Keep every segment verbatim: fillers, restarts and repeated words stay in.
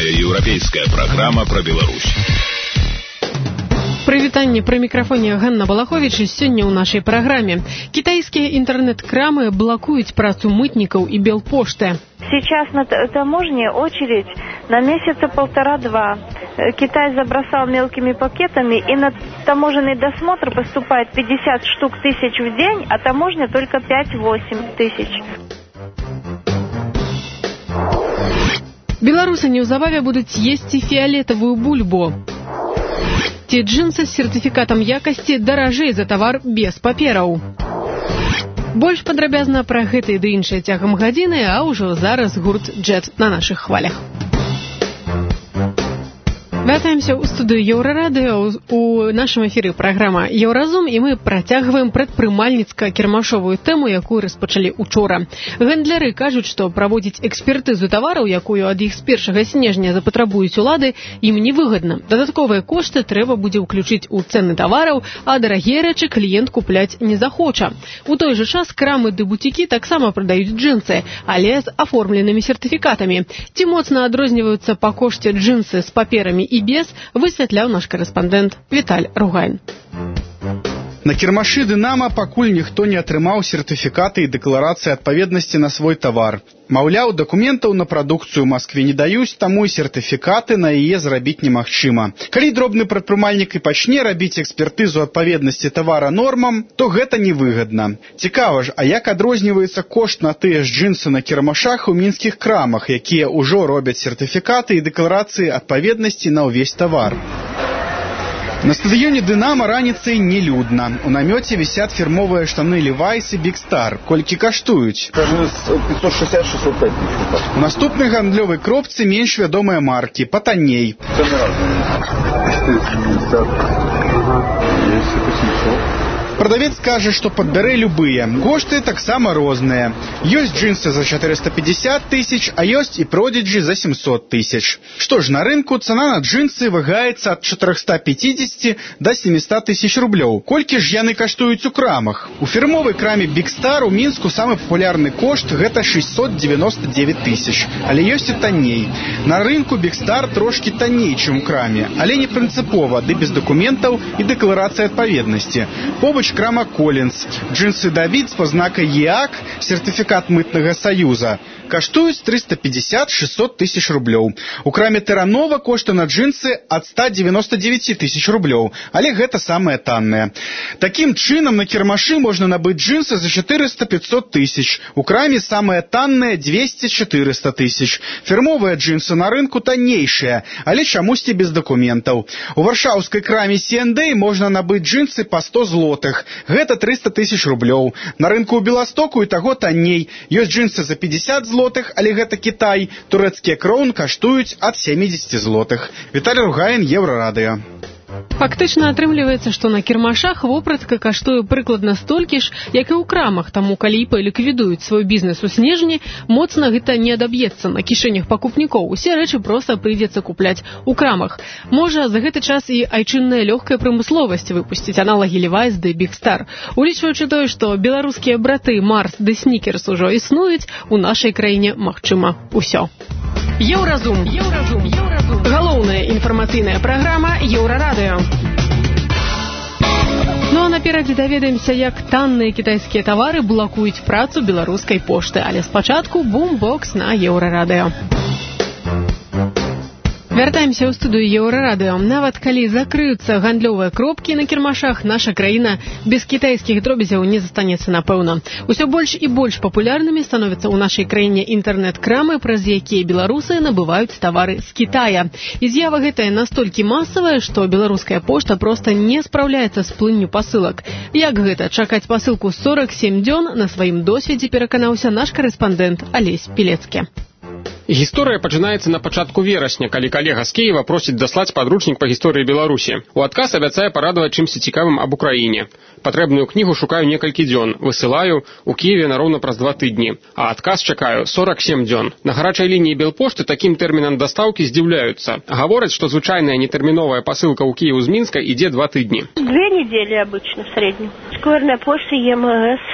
Новая европейская программа про Беларусь. Прывітанне, пры мікрафоне Ганна Балахович. Сёння ў нашай праграме. Китайские интернет-крамы блокуют працу мытников и Белпошты. Сейчас на таможне очередь на месяца полтора-два. Китай забросал мелкими пакетами, и на таможенный досмотр поступает пятьдесят штук тысяч в день, а таможня только пять-восемь тысяч. Беларусы неўзабаве будуць есці фіолетовую бульбу. Ці джинсы з сертыфікатам якасці даражэй за тавар без папераў. Больш падрабязна пра гэтыя ды іншыя цягам гадзіны, а ўжо зараз гурт «Джет» на нашых хвалях. Вяртаемся ў студыю Еўрарадыё. У нашым эфіры праграма «Еўразум», і мы працягваем прадпрымальніцка-кірмашовую тэму, якую распачалі учора. Гандляры кажуць, што праводзіць экспертызу тавараў, якую ад іх з першага снежня запатрабуюць улады, ім невыгадна. Дадатковыя кошты трэба будзе ўключыць у цэны тавараў, а дарагія рэчы кліент купляць не захоча. У той жа час крамы ды буцікі таксама прадаюць джинсы, але з аформленымі сертыфікатамі. Ці моцна адрозніваюцца па кошце джинсы з паперамі і без, высвятляў наш корэспандэнт Віталь Ругайн. На кірмашы «Дынама» пакуль ніхто не атрымаў сертыфікаты і дэкларацыі адпаведнасці на свой тавар. Маўляў, дакументаў на прадукцыю ў Маскве не даюць, таму і сертыфікаты на яе зрабіць немагчыма. Калі дробны прадпрымальнік і пачне рабіць экспертызу адпаведнасці тавара нормам, то гэта невыгадна. Цікава ж, а як адрозніваецца кошт на тыя ж джинсы на кірмашах у мінскіх крамах, якія ўжо робяць сертыфікаты і дэкларацыі адпаведнасці на ўвесь тавар? На стадыёне «Дынама» раніцай нелюдна. У намёце вісят фірмовыя штаны «Левайс» і «Биг Стар». Колькі каштуюць? пятьсот шестьдесят — шестьсот пять тысяч. У наступнай гандлёвай кропцы менш вядомыя маркі, патанней. Цены разные. четыреста пятьдесят. Прадавец кажа, што падбярэ любыя. Кошты таксама розныя. Ёсць джинсы за четыреста пятьдесят тысяч, а ёсць і продиджи за семьсот тысяч. Што ж, на рынку цана на джинсы вагаецца ад четырёхсот пятидесяти до семисот тысяч рублёў. Колькі ж яны каштуюць у крамах? У фірмовай краме «Биг Стар» у Мінску самы папулярны кошт гэта шестьсот девяносто девять тысяч, але ёсць і танней. На рынку «Биг Стар» трошкі танней, чым у краме, але не прынцыпова, ды без дакументаў і дэкларацыі адпаведнасці. Побач крама «Коллинз». Джинсы «Давид» с познакой ЕАК, сертификат мытного союза. Каштуюць триста пятьдесят — шестьсот тысяч рублёў. У краме «Теранова» кошты на джинсы ад ста девяноста девяти тысяч рублёў, але гэта самае таннае. Такім чынам на кірмашы можна набыць джинсы за четыреста — пятьсот тысяч. У краме самае таннае двести — четыреста тысяч. Фірмовыя джинсы на рынку таннейшыя, але чамусьці без дакументаў. У варшаўскай краме «Си энд Эй» можна набыць джинсы па сто злотых. Гэта триста тысяч рублёў. На рынку ў Беластоку і таго танней. Ёсць джинсы за пятьдесят злотых, але гэта Кітай. Турэцкія кроўн каштуюць ад семидесяти злотых. Віталь Ругайн, Еўрарадыё. Фактычна атрымліваецца, што на кірмашах вопратка каштуе прыкладна столькі ж, як і ў крамах, таму калі ІП ліквідуюць свой бізнес у снежні, моцна гэта не адаб'ецца на кішэнях пакупнікоў. Усе рэчы проста прыйдзецца купляць у крамах. Можа, за гэты час і айчынная лёгкая прамысловасць выпусціць аналагі «Левайс» ды «Биг Стар». Улічваючы тое, што беларускія браты «Марс» ды «Снікерс» ужо існуюць, у нашай краіне магчыма ўсё. Еўразум. Еўразум. Еўразум. Галоўная інфармацыйная праграма Еўрарадыё. Ну а наперадзе даведаемся, як танныя кітайскія тавары блакуюць працу беларускай пошты. Але спачатку бумбокс на Еўрарадыё. Вяртаемся ў студыю Еўрарадыё. Нават калі закрыюцца гандлёвыя кропкі на кірмашах, наша краіна без кітайскіх дробязяў не застанецца напэўна. Усё больш і больш папулярнымі становяцца ў нашай краіне інтэрнэт-крамы, праз якія беларусы набываюць тавары з Кітая. І з'ява гэтая настолькі масавая, што беларуская пошта проста не спраўляецца з плынню пасылак. Як гэта чакаць пасылку сорок сем дзён, на сваім досведзе пераканаўся наш корэспандэнт Алесь Пілецкі. Гісторыя пачынаецца на пачатку верасня, калі калега з Кіева просіць даслаць падручнік па гісторыі Беларусі. У адказ абяцае парадаваць чымсьці цікавым аб Украіне. Патрэбную кнігу шукаю некалькі дзён, высылаю у Кіеве нароўна праз два тыдні, а адказ чакаю сорок сем дзён. На гарачай лініі Белпошты такім тэрмінам дастаўкі здзіўляюцца. Гавораць, што звычайная нетэрміновая пасылка ў Кіеў з Мінска ідзе два тыдні. Две недели обычно в среднем. Скорная почта, ЕМС,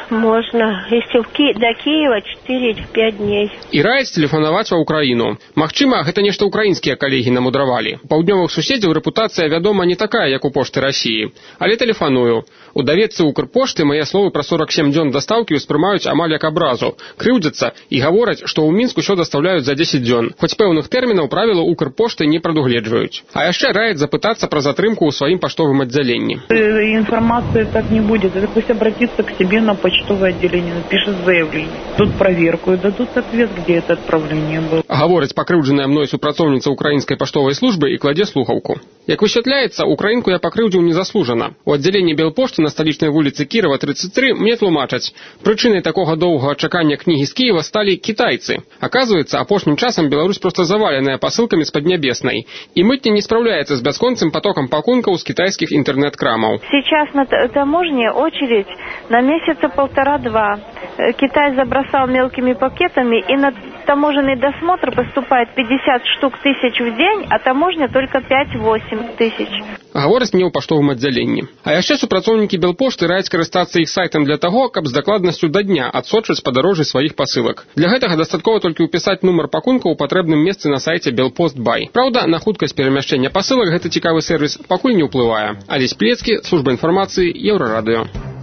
можно. Если в Ки... до Киева четыре-пять дней. І раяць тэлефанаваць ва ўкраіну. Магчыма, гэта нешта украінскія калегі намудравалі. У паўднёвых суседзяў рэпутацыя, вядома, не такая, як у пошты Расіі. Але тэлефаную. У даведцы Укрпошты мае словы пра сорок сем дзён дастаўкі ўспрымаюць амаль як абразу. Крыўдзяцца і гавораць, што ў Мінск усё дастаўляюць за дзесяць дзён. Хоць пэўных тэрмінаў правілы Укрпошты не прадугледжваюць. А яшчэ раяць запытацца пра затрымку ў сваім паштовым аддзяленні. Информации так не будет. Это пусть обратится к себе на почтовое отделение, напишет заявление. Тут проверку и дадут ответ, где это отправление было. Гаворыць пакрыўджаная мной супрацоўніца украінскай паштовай службы і кладзе слухаўку. Як высвятляецца, украінку я пакрыўдзіў незаслужана. У аддзяленні Белпошты на сталічнай вуліцы Кірова тридцать три мне тлумачаць. Прычынай такога доўгага чакання кнігі з Кіева сталі кітайцы. Аказваецца, апошнім часам Беларусь проста заваленая пасылкамі з Паднябеснай. І мытня не справляецца з бясконцым потоком пакункаў з кітайскіх інтэрнэт-крамаў. Сейчас на таможне очередь на месяца полтора-два. Китай забросал мелкими пакетами, и на таможенный досмотр поступает пятьдесят штук тысяч в день, а таможня только пять-восемь тысяч. Гавораць не ў паштовым аддзяленні. А яшчэ супрацоўнікі Белпошты раяць карыстацца іх сайтам для таго, каб з дакладнасцю да дня адсочваць падарожжы сваіх пасылак. Для гэтага дастаткова толькі ўпісаць нумар пакунка ў патрэбным месцы на сайце Белпост Бай. Праўда, на хуткасць перамяшчэння пасылак гэты цікавы сервіс пакуль не ўплывае. Алесь Плецкі, служба інфармацыі, Еўрарадыё.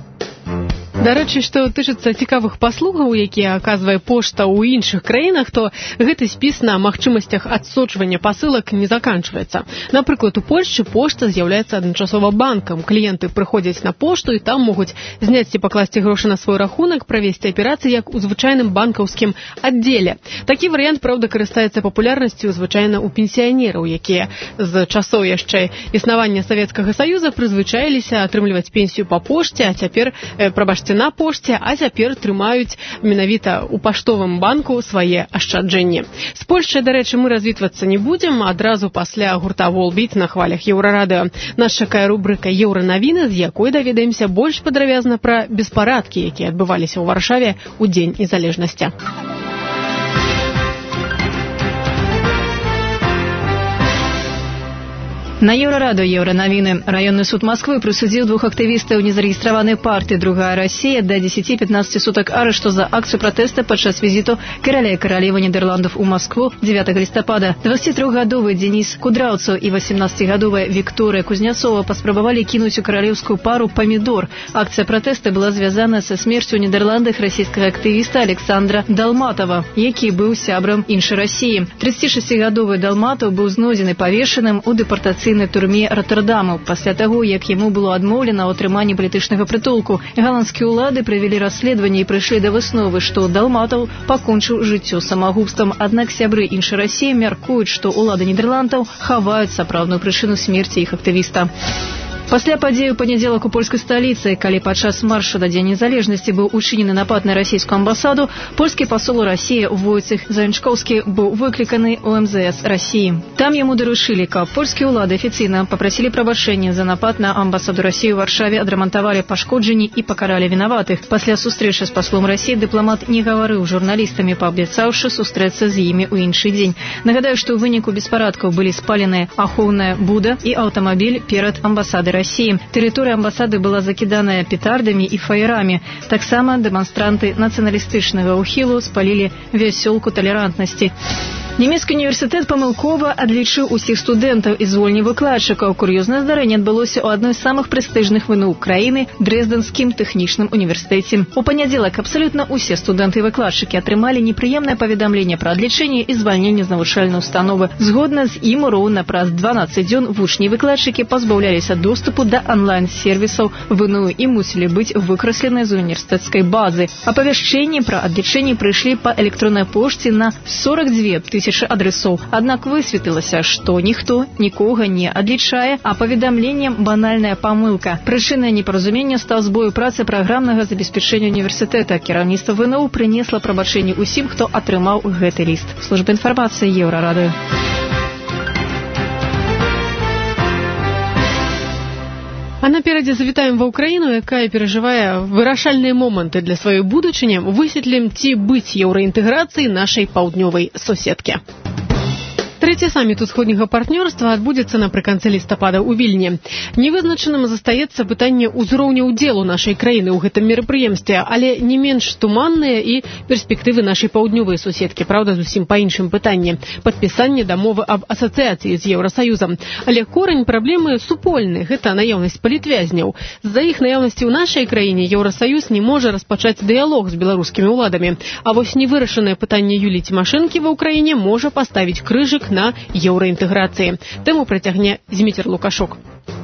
Дарэчы, што тычыцца цікавых паслугаў, якія аказвае пошта ў іншых краінах, то гэты спіс на магчымасцях адсочвання пасылак не заканчваецца. Напрыклад, у Польшчы пошта з'яўляецца адначасова банкам. Кліенты прыходзяць на пошту і там могуць зняць ці пакласці грошы на свой рахунак, правесці аперацыі як у звычайным банкаўскім аддзеле. Такі варыянт, праўда, карыстаецца папулярнасцю звычайна ў пенсіянераў, якія з часоў яшчэ існавання Савецкага Саюза прызвычаіліся атрымліваць пенсію па пошце, а цяпер, э, прабачце, на пошце, а цяпер трымаюць менавіта ў паштовым банку свае ашчаджэнні. З Польшчай, дарэчы, мы развітвацца не будзем, адразу пасля гурта Волбіт на хвалях Еўрарадыё. Нас чакае рубрыка «Еўранавіны», з якой даведаемся больш падрабязна пра беспарадкі, якія адбываліся ў Варшаве ў Дзень незалежнасці. На Еўрарадыё Еўранавіны. Районны суд Москвы прысудзіў двух актывістаў незарэгістраванай партыі «Другая Россия» да дзесяці-пятнаццаці сутак арышту за акцыю пратэста падчас візіту караля і каралевы Нідерландаў у Москву дзевятага лістапада. дваццацітрохгадовы Дзеніс Кудраўцаў і васемнаццацігадовая Вікторыя Кузняцова паспрабавалі кінуць у каралеўскую пару памідор. Акцыя пратэста была звязана са смерцю ў Нідерландах расійскага актывіста Александра Далматова, які быў сябрам іншай Расіі. тридцатишестигадовы Далматаў быў знойдзены павешаным у дэпартацыйнай на турме Роттердаму пасля таго, як яму было адмоўлена ў атрыманні палітычнага прытулку. Галандскія ўлады правялі расследаванне і прыйшлі да высновы, што Далматаў пакончыў жыццё самагубствам. Аднак сябры іншай Расіі мяркуюць, што ўлады Нідерландаў хаваюць сапраўдную прычыну смерці іх актывіста. Пасля падзеі ў панядзелак у польскай сталіцы, калі падчас маршу да Дзень незалежнасці быў учынены напад на расійскую амбасаду, польскі пасол у Расіі Войцех Заянчкоўскі быў выкліканы ў эм зэ эс Расіі. Там яму даручылі, каб польскія ўлады афіцыйна папрасілі прабачэння за напад на амбасаду Расіі ў Варшаве, адрамантавалі пашкоджанні і пакаралі вінаватых. Пасля сустрэчы з паслом Расіі дыпламат не гаварыў з журналістамі, паабяцаўшы сустрэцца з імі ў іншы дзень. Нагадаю, што ў выніку беспарадкаў былі спаленыя ахоўная буда і аўтамабіль перад амбасадай России. Тэрыторыя амбасады была закіданая петардамі і фаерамі. Таксама дэманстранты нацыяналістычнага ўхілу спалілі вясёлку талерантнасці. Нямецкі універсітэт памылкова адлічыў усіх студэнтаў і звольніў выкладчыкаў. Кур'ёзнае здарэнне адбылося ў адной з самых прэстыжных вну краіны – Дрэздэнскім тэхнічным універсітэце. У панядзелак абсалютна ўсе студэнты і выкладчыкі атрымалі непрыемнае паведамленне пра адлічэнне і звальненне з навучальнай установы. Згодна з ім, роўна праз дванаццаць дзён вучні і выкладчыкі пазбаўляліся доступу да онлайн-сервісаў вну і мусілі быць выкраслены з універсітэцкай базы. Апавяшчэнні пра адлічэнне прыйшлі па электроннай пошце на сорок дзве тысячы адресоў. Аднак высветлілася, што ніхто нікога не адлічае, а паведамленнем банальная памылка. Прычынай непаразумення стаў збой у працы праграмнага забеспячэння універсітэта. Кіраўніцтва ВНУ прынесла прабачэнне ўсім, хто атрымаў гэты ліст. Служба інфармацыі Еўрарадыё. А наперадзе завітаем ва ўкраіну, якая перажывае вырашальныя моманты для сваёй будучыні, высветлім, ці быць еўраінтэграцыі нашай паўднёвай суседкі. Трэці саміт усходняга партнёрства адбудзецца напрыканцы лістапада ў Вільні. Невызначаным застаецца пытанне ўзроўня ўдзелу нашай краіны ў гэтым мерапрыемстве, але не менш туманныя і перспектывы нашай паўднёвай суседкі, праўда, зусім па іншым пытанні – падпісанне дамовы аб асацыяцыі з Еўрасаюзам. Але корань праблемы супольны – гэта наяўнасць палітвязняў. З-за іх наяўнасці ў нашай краіне Еўрасаюз не можа распачаць дыялог з беларускімі ўладамі. А вось невырашанае пытанне Юліі Цімашэнкі ва ўкраіне можа паставіць крыжык на еўраінтэграцыі. Тэму працягне Зміцер Лукашук.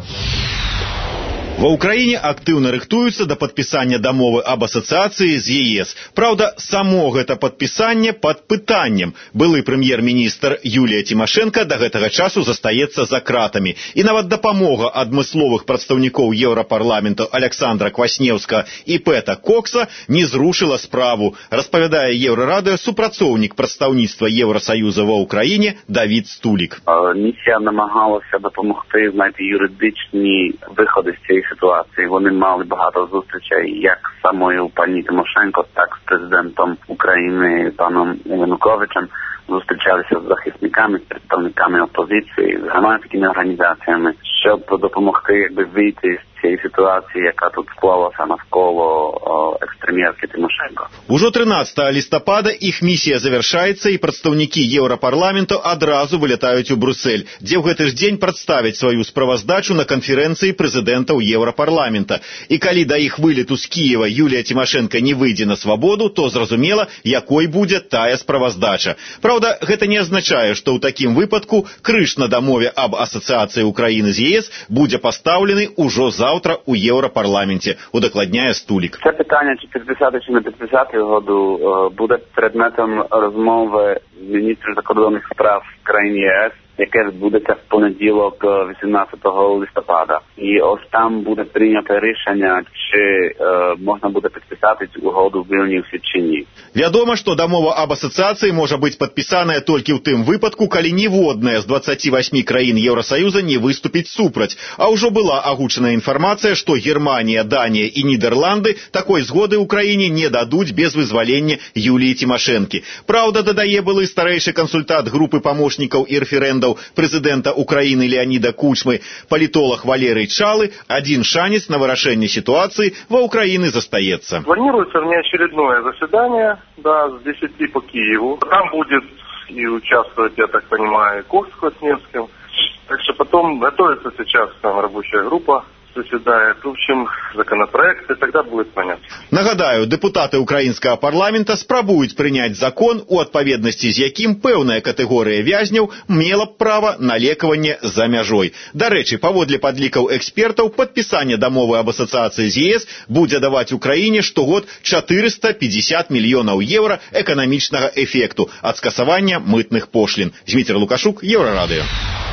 Ва ўкраіне актыўна рыхтуюцца да падпісання дамовы аб асацыяцыі з ЕС. Праўда, само гэта падпісанне пад пытаннем. Былы прэм'ер-міністр Юлія Цімашэнка да гэтага часу застаецца за кратамі. І нават дапамога адмысловых прадстаўнікоў Еўрапарламенту Аляксандра Кваснеўска і Пэта Кокса не зрушыла справу, распавядае Еўрарадыё супрацоўнік прадстаўніцтва Еўрасаюза ва ўкраіне Давід Стулік. Місія намагалася допомогти знайти юридичні виходи з цієї ситуації. Вони мали багато зустрічей як з самою пані Тимошенко, так з президентом України паном Януковичем. Зустрічалися з захисниками, з представниками опозиції, з громадськими організаціями, щоб допомогти якби вийти з цієї ситуації, яка тут склалася навколо о, екстремістки Тимошенко. Ужо тринадцатага лістапада іх місія завяршаецца і прадстаўнікі Еўрапарламенту адразу вылятаюць у Брюссель, дзе ў гэты ж дзень прадставяць сваю справаздачу на канферэнцыі прэзідэнтаў Еўрапарламента. І калі да іх вылету з Кіева Юлія Цімашэнка не выйдзе на свабоду, то зразумела, якой будзе тая справаздача. Правда, гэта не азначае, што ў такім выпадку крыж на дамове аб асацыяцыі Украіны з ЕС будзе пастаўлены ўжо завтра у Європарламенті, удокладняє Стулік. Це питання, чи підписати, чи не підписати угоду, буде предметом розмови міністрів закордонних справ країн ЄС, яке відбудеться в понеділок вісімнадцятого листопада. І ось там буде прийнято рішення, чи е, можна буде підписати цю угоду в Вільнюсі чи ні. Вядома, што дамова аб асацыяцыі можа быць падпісаная толькі ў тым выпадку, калі ніводная з дваццаці васьмі краін Еўрасаюза не выступіць супраць. А ўжо была агучаная інфармацыя, што Германія, Данія і Нідерланды такой згоды ў краіне не дадуць без вызвалення Юліі Цімашэнкі. Праўда, дадае былы старэйшы кансультант групы памочнікаў і рэферэндаў прэзідэнта Украіны Леаніда Кучмы, палітолог Валерый Чалы, адзін шанец на вырашэнне сітуацыі ва ўкраіны застаецца. Планируется внеочередное заседание, да, с десяти по Киеву. Там будет и участвовать, я так понимаю, Кокс с Квасневским. Так что потом готовится сейчас там рабочая группа, заседает, в общем, законопроект, и тогда будет понятно. Нагадаю, депутаты украінскага парламента спрабуюць прыняць закон, у адпаведнасці з якім пэўная катэгорыя вязняў мела б права на лекаванне за мяжой. Дарэчы, паводле падлікаў экспертаў, падпісанне дамовы аб асацыяцыі з ЕС будзе даваць Украіне штогод чатырыста пятьдесят мільёнаў еўра эканамічнага эфекту ад скасавання мытных пошлін. Зміцер Лукашук, Еўрарадыё.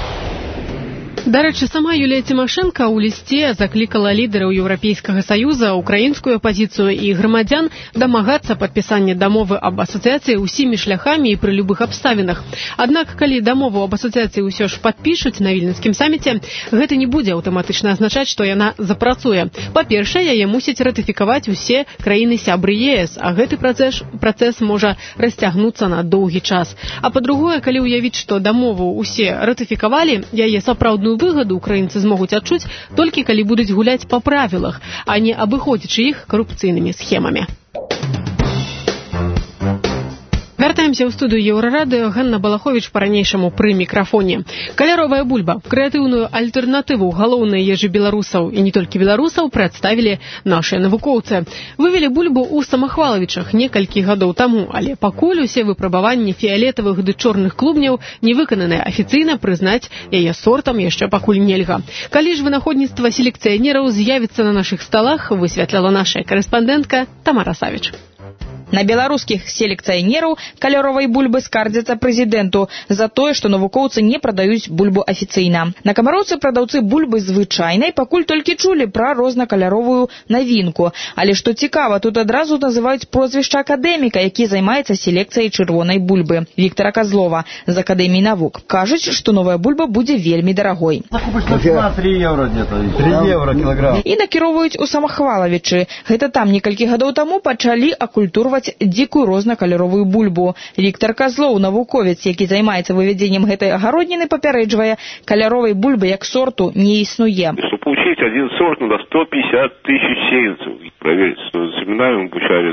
Дарэчы, сама Юлія Цімашэнка ў лісце заклікала лідараў Еўрапейскага саюза, украінскую апазіцыю і грамадзян дамагацца падпісання дамовы аб асацыяцыі ўсімі шляхамі і пры любых абставінах. Аднак, калі дамову аб асацыяцыі ўсё ж падпішуць на вільнюсскім саміце, гэта не будзе аўтаматычна азначаць, што яна запрацуе. Па-першае, яе мусяць ратыфікаваць усе краіны-сябры ЕС, а гэты працэс, працэс можа расцягнуцца на доўгі час. А па-другое, калі ўявіць, што дамову ўсе ратыфікавалі, яе сапраўдную выгаду украінцы змогуць адчуць толькі калі будуць гуляць па правілах, а не абыходзячы іх карупцыйнымі схемамі. Вяртаемся ў студыю Еўрарадыё. Ганна Балаховіч па-ранейшаму пры мікрафоне. Каляровая бульба. Крэатыўную альтэрнатыву галоўнай ежы беларусаў і не толькі беларусаў прадставілі нашыя навукоўцы. Вывелі бульбу ў Самахвалавічах некалькі гадоў таму, але пакуль усе выпрабаванні фіялетавых ды чорных клубняў не выкананыя, афіцыйна прызнаць яе сортам яшчэ пакуль нельга. Калі ж вынаходніцтва селекцыянераў з'явіцца на нашых сталах, высвятляла наша карэспандэнтка Тамара Савіч. На беларускіх селекцыянераў каляровай бульбы скардзяцца прэзідэнту за тое, што навукоўцы не прадаюць бульбу афіцыйна. На камароўцы прадаўцы бульбы звычайнай пакуль толькі чулі пра рознакаляровую навінку. Але што цікава, тут адразу называюць прозвішча акадэміка, які займаецца селекцыяй чырвонай бульбы. Віктара Казлова з Акадэміі навук. Кажуць, што новая бульба будзе вельмі дарагой. три евро где-то. три евро кілаграм. І накіроўваюць у Самахвалавічы. Гэта там некалькі гадоў таму пачалі акультурваць выпрабоўваць дзікую рознакаляровую бульбу. Віктор Козлоў, навуковец, які займаецца вывядзеннем гэтай агародніны, папярэджвае, каляровай бульбы як сорту не існуе. Чтобы получить один сорт, надо сто пятьдесят тысяч сеянцев. Проверить, что семена мы получали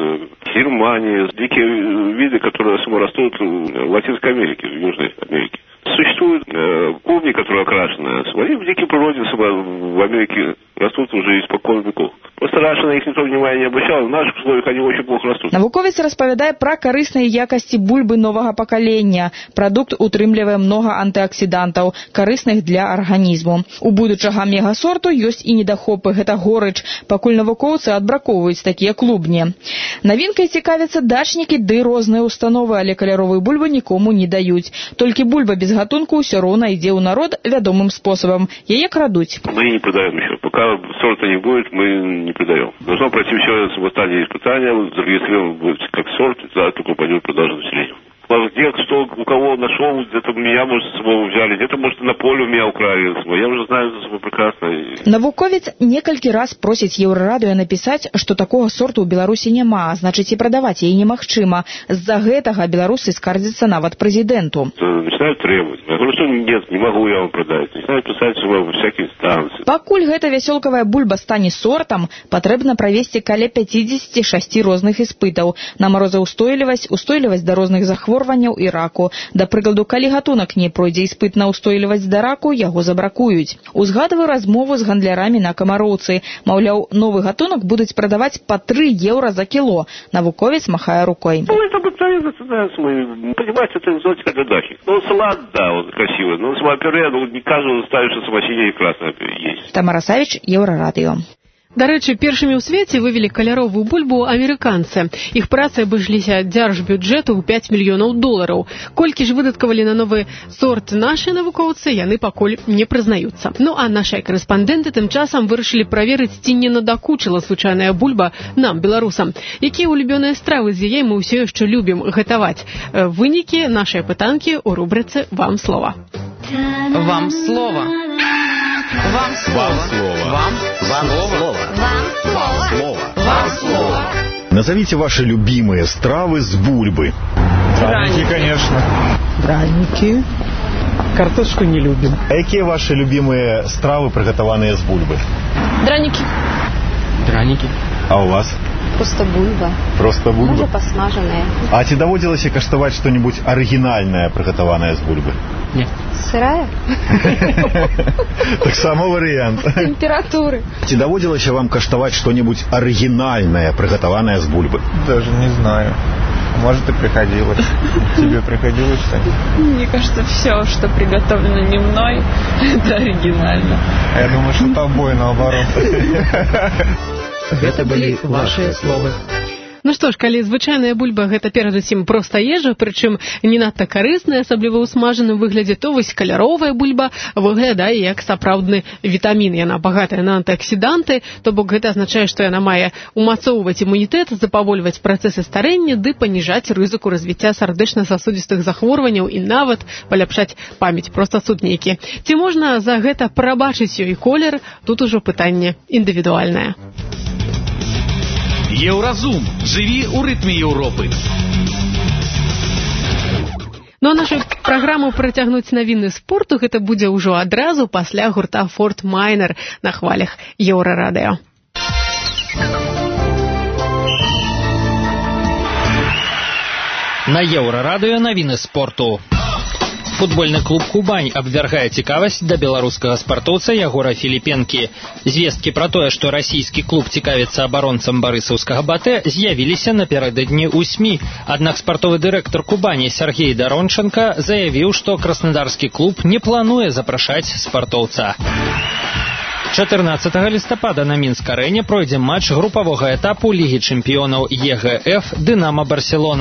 с Германии, с дикие виды, которые растут в Латинской Америке, в Южной Америке. Существует э, клубни, которые окрашены. Свои в дикой природе в Америке растут уже испокон веков. Просто раньше на их никто внимания не обращал, в наших условиях они очень плохо растут. Навуковец распавядае пра карысныя якасці бульбы новага пакалення. Прадукт утрымлівае многа антыаксідантаў, карысных для арганізму. У будучага мегасорту ёсць і недахопы, гэта горыч, пакуль навукоўцы адбракоўваюць такія клубні. Навінкай цікавяцца дачнікі ды розныя установы, але каляровую бульбу нікому не даюць. Толькі бульба без гатунку ўсё роўна ідзе ў народ вядомым спосабам. Яе крадуць. Мы не продаем еще. Пока сорта не будет, мы не продаем. Должно пройти все в стадии испытания, зарегистрирован будет как сорт, за только пойдет продажа населению. Где кто у кого нашел, где-то меня, может, с собой взяли, где-то, может, на поле у меня украли. Я уже знаю за собой прекрасно. Навуковец некалькі раз просіць Еўрарадыё напісаць, што такога сорту ў Беларусі няма, значыць і прадаваць яе немагчыма. З-за гэтага беларусы скардзяцца нават прэзідэнту. Начинают требовать. Я говорю, что нет, не могу я вам продать. Начинают писать во всякие инстанции. Пакуль гэта вясёлкавая бульба стане сортам, патрэбна правесці каля пятьдесят шесть розных іспытаў на марозаўстойлівасць, устойлівасць да розных захворванняў і раку. Да прыкладу, калі гатунак не пройдзе іспыт на устойлівасць да раку, яго забракуюць. Узгадваю размову з гандлярамі на Камароўцы. Маўляў, новы гатунок будуць прадаваць па три еўра за кіло. Навуковец махае рукой. Ну, это обыкновенно, мы, понимаете, это экзотика для дачи. Ну, салат, да, вот, красивый. Ну, самопюре, ну, не каждый ставит, что самосидение красное есть. Тамара Савіч, Еўрарадыё. Дарэчы, першымі ў свеце вывелі каляровую бульбу амерыканцы. Іх працы абышліся дзяржбюджэту ў пять мільёнаў долараў. Колькі ж выдаткавалі на новы сорт нашы навукоўцы, яны пакуль не прызнаюцца. Ну а нашыя карэспандэнты тым часам вырашылі праверыць, ці не надакучыла звычайная бульба нам, беларусам. Якія улюбёныя стравы з яе мы ўсё яшчэ любім гатаваць. Вынікі нашай пытанкі ў рубрыцы «Вам слова». Вам слова. Вам слово. Вам слово. Вам слово. Вам слово. Вам слово. Назовите ваши любимые стравы с бульбы. Драники, конечно. Драники. Картошку не любим. А какие ваши любимые стравы, приготованные с бульбы? Драники. Драники. А у вас? Просто бульба. Просто бульба? Може посмаженная. А ці даводилось каштаваць что-нибудь оригинальное, приготованное с бульбы? Нет. Сырая? Так само вариант. Температуры. Ці даводилось вам каштаваць что-нибудь оригинальное, приготованное с бульбы? Даже не знаю. Может, и приходилось. Тебе приходилось что-нибудь? Мне кажется, все, что приготовлено не мной, это оригинально. Я думаю, что тобой наоборот. Гэта былі вашыя словы. Ну што ж, калі звычайная бульба гэта перадусім проста ежа, прычым не надта карысная, асабліва ў смажаным выглядзе, то вось каляровая бульба выглядае як сапраўдны вітамін. Яна багатая на антыаксіданты, то бок гэта азначае, што яна мае умацоўваць імунітэт, запавольваць працэсы старэння ды паніжаць рызыку развіцця сардэчна-сасудзістых захворванняў і нават паляпшаць памяць, проста суд нейкі. Ці можна за гэта прабачыць ёй колер, тут ужо пытанне індывідуальнае. Еўразум. Жыві ў рытме Еўропы. Ну а нашу праграму працягнуць навіны спорту гэта будзе ўжо адразу пасля гурта Форт Майнер на хвалях Еўрарадыё. На Еўрарадыё навіны спорту. Футбольны клуб «Кубань» абвяргае цікавасць да беларускага спартоўца Ягора Філіпенкі. Звесткі пра тое, што расійскі клуб цікавіцца абаронцам барысаўскага «Батэ», з'явіліся напярэдадні ў СМІ. Аднак спартовы дырэктар «Кубані» Сергей Даронченко заявіў, што краснадарскі клуб не плануе запрашаць спартоўца. чатырнаццатага лістапада на Мінск-арэне пройдзе матч групавога этапу Лігі чэмпіёнаў Е Гэ Эф «Дынама Барселона».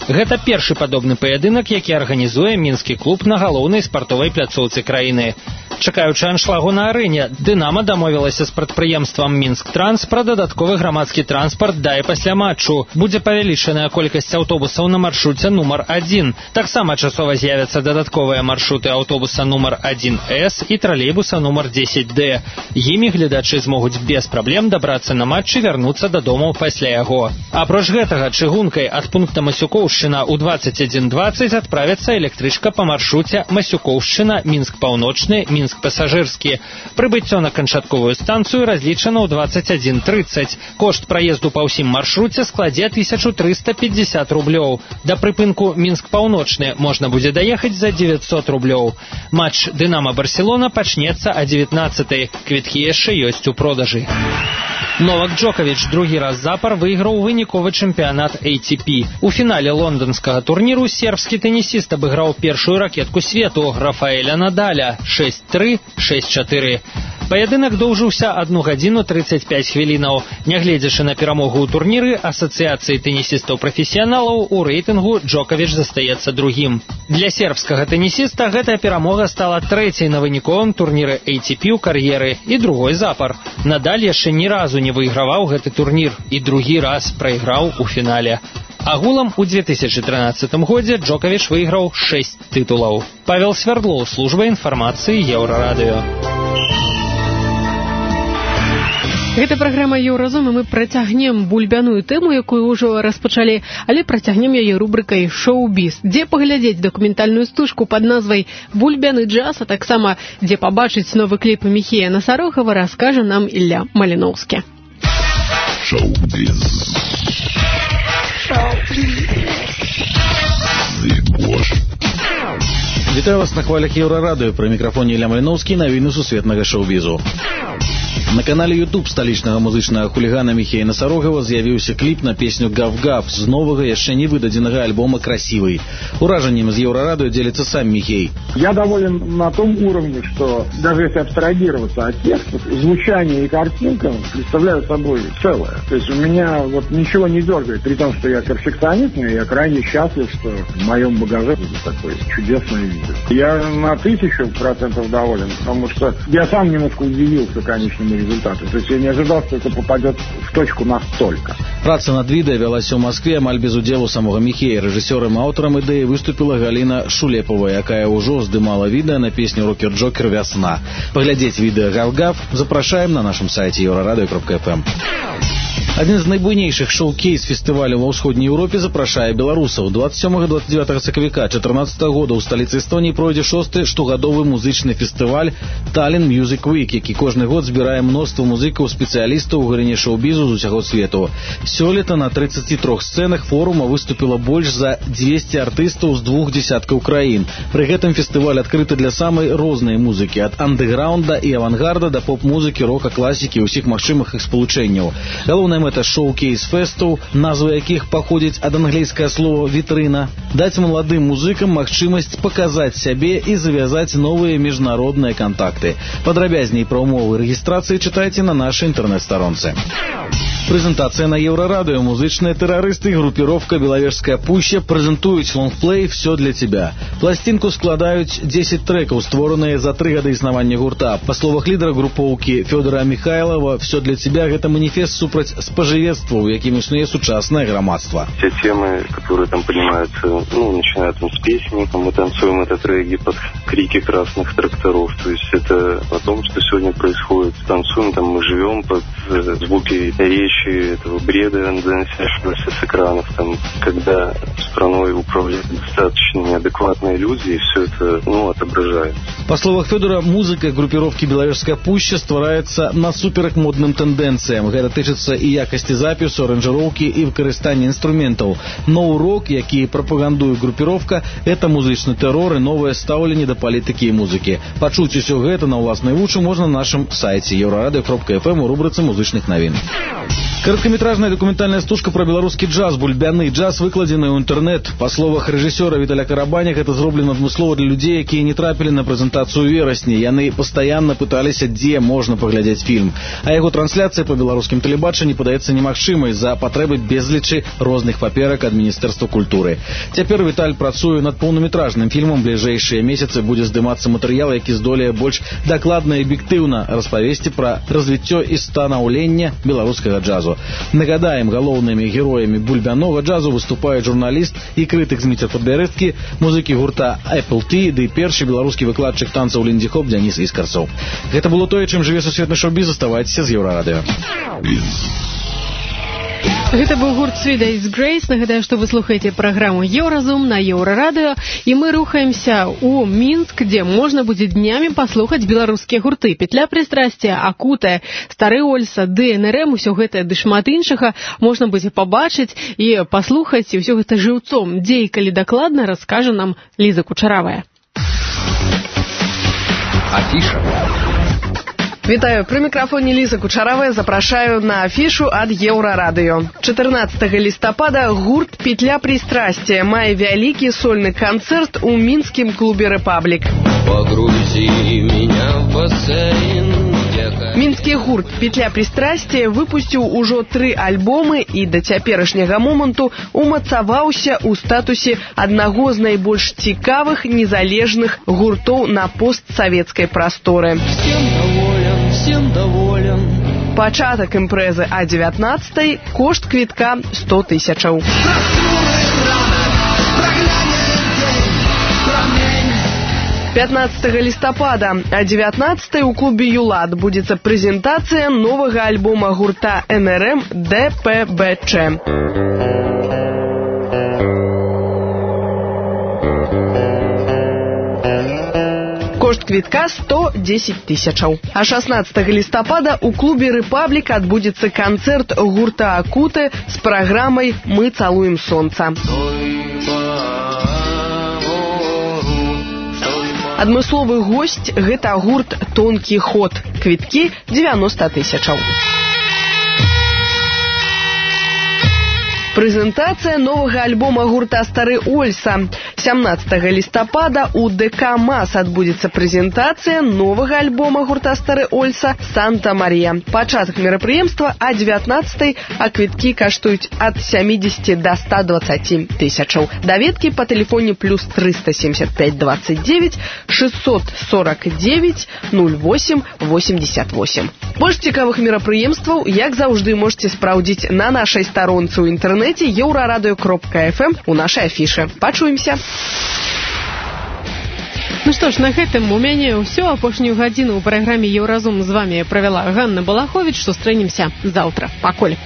Гэта першы падобны паядынак, які арганізуе мінскі клуб на галоўнай спартовай пляцоўцы краіны. Чакаючы аншлагу на арэне, «Дынама» дамовілася з прадпрыемствам «Мінск-Транс» пра дадатковы грамадскі транспарт да і пасля матчу. Будзе павялічаная колькасць аўтобусаў на маршруце нумар адзін. Таксама часова з'явяцца дадатковыя маршруты аўтобуса нумар адзін эс і тралейбуса нумар дзесяць дэ. Імі гледачы змогуць без праблем дабрацца на матч і вярнуцца дадому пасля яго. Апроч гэтага, чыгункай ад пункта Масюкоўшчына ў дваццаць адзін дваццаць адправіцца электрычка па маршруце Масюкоўшчына, Мінск-Паўночны, Мінск-Пасажырскі. Прыбыццё на канчатковую станцыю разлічана ў дваццаць адзін трыццаць. Кошт праезду па ўсім маршруце складзе тысячу трыста пятьдесят рублёў. Да прыпынку Мінск-Паўночны можна будзе даехаць за девятьсот рублёў. Матч «Дынама-Барселона» пачнецца о девятнадцатай. Квіткі яшчэ ёсць у продажы. Новак Джокович другі раз запар выйграў выніковы чэмпіянат эй ти пі. У фінале лонданскага турніру сербскі тэнісіст абыграў першую ракетку свету Рафаэля Надаля шэсць тры шэсць чатыры. Паядынак доўжыўся адну гадзіну трыццаць пяць хвілінаў. Нягледзячы на перамогу ў турніры асацыяцыі тэнісістаў-прафесіяналаў, у рэйтынгу Джокович застаецца другім. Для сербскага тэнісіста гэтая перамога стала трэцяй на выніковым турніры эй ти пі ў кар'еры і другой запар. Надаль яшчэ ні разу не выйграваў гэты турнір і другі раз прайграў у фінале. Агулам у две тысячы трынаццатым годзе Джокович выйграў шэсць тытулаў. Павел Свярдлоў, служба інфармацыі Еўрарадыё. Гэта праграма «Еўразум», і мы працягнем бульбяную тэму, якую ўжо распачалі, але працягнем яе рубрыкай «Шоу-біз», дзе паглядзець дакументальную стужку пад назвай «Бульбяны джаз», а таксама дзе пабачыць новы кліп Міхея Насарогава, раскажа нам Ілля Маліноўскі. Шоу-біз. Вітаю вас на хвалях Еўрарадыё. Пры мікрафоне Ілля Маліноўскі, навіны сусветнага шоу-бізу. На канале YouTube сталічнага музычнага хулігана Міхея Насарогава з'явіўся кліп на песню «Гав-гав» з новага, яшчэ не выдадзенага альбома «Красивый». Ураженнем из Еврорадио делится сам Михей. Я доволен на том уровне, что даже если абстрагироваться от текстов, звучание и картинка представляют собой целое. То есть у меня вот ничего не дергает, при том, что я перфекционист, но я крайне счастлив, что в моем багаже такое чудесное видео. Я на тысячу процентов доволен, потому что я сам немножко удивился конечному результату. То есть я не ожидал, что это попадет в точку настолько. Праца над відэа вялася ў Маскве амаль без удзелу самога Міхея. Рэжысёрам і аўтарам ідэі выступіла Галіна Шулепова, якая ўжо здымала відэа на песню «Рокер-Джокер. Вясна». Паглядзець відэа «Гав-гав» запрашаем на нашым сайце еўрарадыё кропка эф эм. Адзін з найбуйнейшых шоу-кейс фестываляў ва ўсходняй Еўропе запрашае беларусаў. дваццаць сёмага - дваццаць дзевятага сакавіка чатырнаццатага года ў сталіцы Эстоніі пройдзе шосты штогадовы музычны фестываль «Таллин Music Week», які кожны год збірае мноства музыкаў, спецыялістаў у галіне шоу-бізу з усяго свету. Сёлета на трыццаці трох сцэнах форума выступіла больш за дзвесце артыстаў з двух дзесяткаў краін. Пры гэтым фестываль адкрыты для самай рознай музыкі, ад андэграунда і авангарда да поп-музыкі, рока, класікі і ўсіх магчымых іх спалучэнняў. Галоўная мэта шоу-кейс фэстаў, назва якіх паходзіць ад англійскае слова «вітрына», даць маладым музыкам магчымасць паказаць сябе і завязаць новыя міжнародныя кантакты. Падрабязней пра ўмовы рэгістрацыі чытайце на нашай інтэрнэт-старонцы. Прэзентацыя на Еўрарадыё. Музычныя тэрарысты і групіровка «Белавежская пуща» прэзентуюць лонгплей «Всё для тебя». Пласцінку складаюць дзесяць трэкаў, створаныя за тры гады існавання гурта. Па словах лідара групоўкі Фёдора Михайлова, «Всё для тебя» — гэта маніфест супраць спажывецтва, у якім існуе сучаснае грамадства. Те темы, которые там поднимаются, ну, начиная там с песни, мы танцуем этот регги под крики красных тракторов. То есть это о том, что сегодня происходит. Танцуем, там мы живем под звуки речи, этого бреда, доносящегося с экранов, там, когда страной управляют достаточно неадекватные люди, и все это, ну, отображается. По словах Федора, музыка группировки «Беловежская пуща» ствараецца насуперак модным тэндэнцыям. Гэта тычыцца і якасці запісу, аранжыроўкі і выкарыстання інструментаў. Ноу-рок, які прапагандуе группировка, это музычны тэрор і новае стаўленне да палітыкі і музыкі. Пачуць усё гэта на ўласнай вучы можна на нашым сайце еўрарадыё кропка эф эм у рубрыцы музычных навін. Кароткаметражная дакументальная стужка про беларускі джаз, бульбяны джаз, выкладзеная ў інтэрнэт. Па словах рэжысёра Віталя Карабаня, гэта зроблена адмыслова для людзей, якія не трапілі на прэзентацыю верасні. Яны пастаянна пыталіся, дзе можна паглядзець фільм. А яго трансляцыя па беларускім тэлебачанні падаецца застаецца немагчымай з-за патрэбы безлічы розных паперак ад Міністэрства культуры. Цяпер Віталь працуе над поўнаметражным фільмам. Бліжэйшыя месяцы будзе здымацца матэрыял, які здолее больш дакладна і аб'ектыўна распавесці пра развіццё і станаўленне беларускага джазу. Нагадаем, галоўнымі героямі бульбянога джазу выступаюць журналіст і крытык Зміцер Падбярэцкі, музыкі гурта Apple Tea, ды першы беларускі выкладчык танцаў Лінді Хоп Дзяніс Іскарцоў. Гэта было тое, чым жыве сусветны шоу-біз. Заставайцеся з Еўрарадыё. Гэта быў гурт Three Days Grace. Нагадаю, што вы слухаеце праграму Еўразум на Еўрарадыё, і мы рухаемся ў Мінск, дзе можна будзе днямі паслухаць беларускія гурты. Петля прыстрасця, Акута, Стары Ольса, ды эн эр эм, усё гэта ды шмат іншага можна будзе пабачыць і паслухаць, і ўсё гэта жыўцом. Дзе і калі дакладна, раскажа нам Ліза Кучаравая. Афіша. Вітаю, пры мікрафоне Ліза Кучаравая, запрашаю на афішу ад Еўрарадыё. чатырнаццатага лістапада гурт «Петля пристрастия» мае вялікі сольны канцэрт у мінскім клубе «Рэпаблік». Погрузи меня в бассейн. Мінскі гурт «Петля пристрастия» выпусціў ужо тры альбомы і да цяперашняга моманту умацаваўся ў статусе аднаго з найбольш цікавых незалежных гуртоў на постсавецкай прасторы. Всем доволен. Пачатак імпрэзы а дзевятнаццатай, кошт квітка сто тысячаў. пятнаццатага лістапада а дзевятнаццатай у клубе «Юлат» будзецца прэзентацыя новага альбома гурта эн эр эм дэ пэ бэ чэ. Кошт квітка сто дзесяць тысячаў. А шаснаццатага лістапада у клубе «Рэпаблік» адбудзецца канцэрт гурта «Акута» з праграмай «Мы цалуем сонца». Адмысловы госць – гэта гурт «Тонкі ход». Квіткі дзевяноста тысячаў. Прэзентацыя новага альбома гурта «Стары Ольса». сямнаццатага лістапада у дэ ка МАС адбудзецца прэзентацыя новага альбома гурта «Стары Ольса» «Санта-Марія». Пачатак мерапрыемства а дзевятнаццатай, а квіткі каштуюць ад сямідзесяці да ста дваццаці тысячаў. Даведкі па тэлефоне плюс трыста семьдесят пять двадцать девять шестьсот сорок девять ноль восемь восемьдесят восемь. Больш цікавых мерапрыемстваў, як заўжды, можете спраўдзіць на нашай старонцы ў інтэрнэце еўрарадыё кропка эф эм у нашай афішы. Пачуемся! Ну што ж, на гэтым у мяне ўсё. Апошнюю гадзіну ў праграме «Еўразум» з вамі правяла Ганна Балаховіч. Сустрэнемся заўтра. Пакуль.